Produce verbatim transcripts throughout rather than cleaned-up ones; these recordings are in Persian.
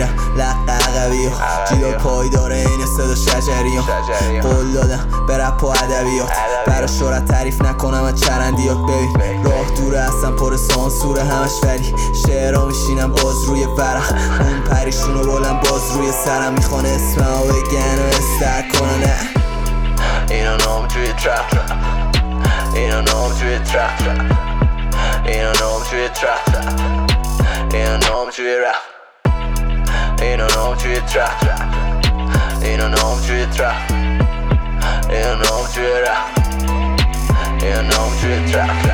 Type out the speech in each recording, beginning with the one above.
میرم لق عقبی ها جیبا پای داره این صدا شجری ها قول دادم به رپ و ادبیات برا شهرت تعریف نکنم از چرندیات ببین راه دوره اصلا پر سانسوره همش ولی شعرها میشینم باز روی ورق اون پریشونو بلند باز روی سرم میخوان اسممو بگن و استر کنن اینو نام توی ترپ اینو نام توی ترپ اینو نام توی ترپ اینو نام توی رپ اینو نام توی ترپ اینو نام توی ترپ اینو نام توی رپ اینو نام توی ترپ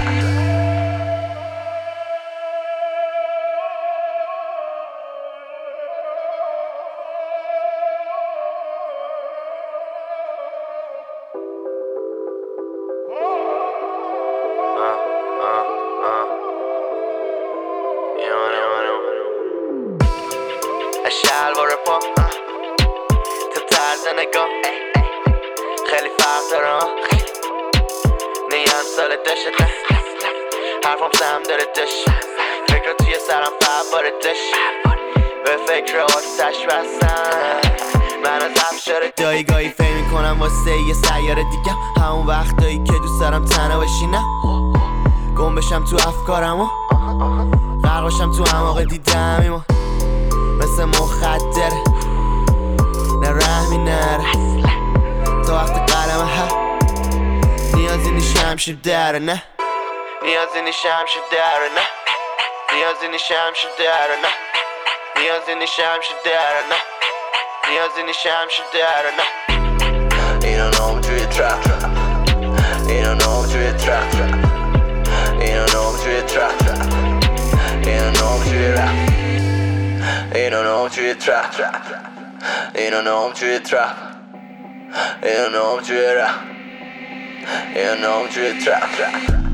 شلوار پا تو طرز نگاه خیلی فرق داره نیان سال دشت نه حرفم سم داره دش فکر توی سرم فباره دش به فکر آتش بستن من از افشار دایی گاهی فهم میکنم واسه یه سیاره دیگم همون وقتایی که دوست دارم تنها بشینم گم بشم تو افکارم و غرق بشم تو اعماق دیدم مثل مخدر نه رحمی نره تا وقت قلمه ها نیازی نیشه همشیر داره نه نیازی نیشه همشیر داره نه نیازی نیشه همشیر داره نه نیازی نیشه همشیر داره نه نیازی نیشه همشیر داره نه اینو نام توی ترپ اینو نام توی ترپ اینو نام توی ترپ اینو نام توی رپ اینو نام توی ترپ اینو نام توی ترپ اینو نام توی رپ اینو نام توی ترپ